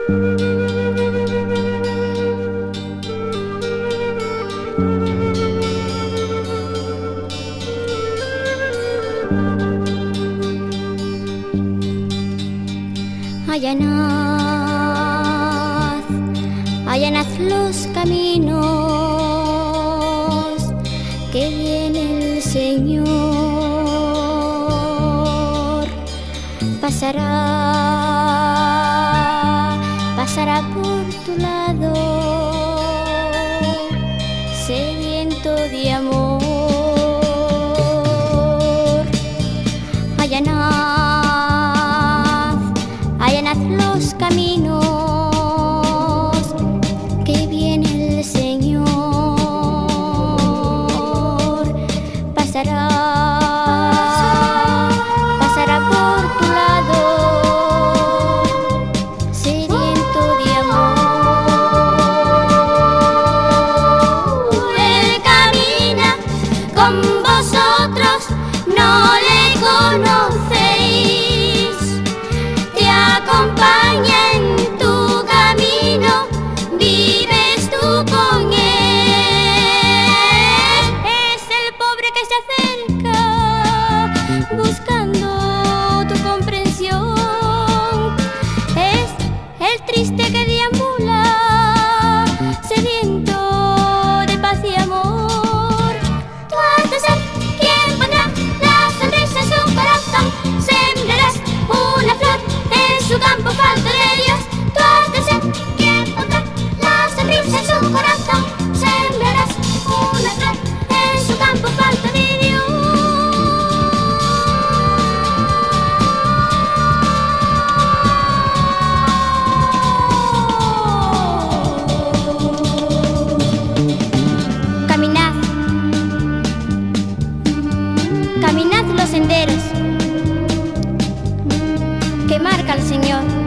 Allanad, allanad los caminos, que viene el Señor. Pasará, pasará por tu lado, sediento de amor. Allanad, allanad los caminos, que viene el Señor. Pasará, pasará por tu lado, sediento de amor. Él camina con vosotros, no le conocéis. Te acompaña en tu camino, vives tú con él. Es el pobre que se acerca buscando tu comprensión. Es el triste que deambula sediento de paz y amor. Tú has de ser quien pondrá la sonrisa en su corazón. Sembrarás una flor en su campo falto de Dios. Tú has de ser quien pondrá la sonrisa en su corazón. Sembrarás una flor en su campo falto de Dios. Caminad, caminad los senderos que marca el Señor.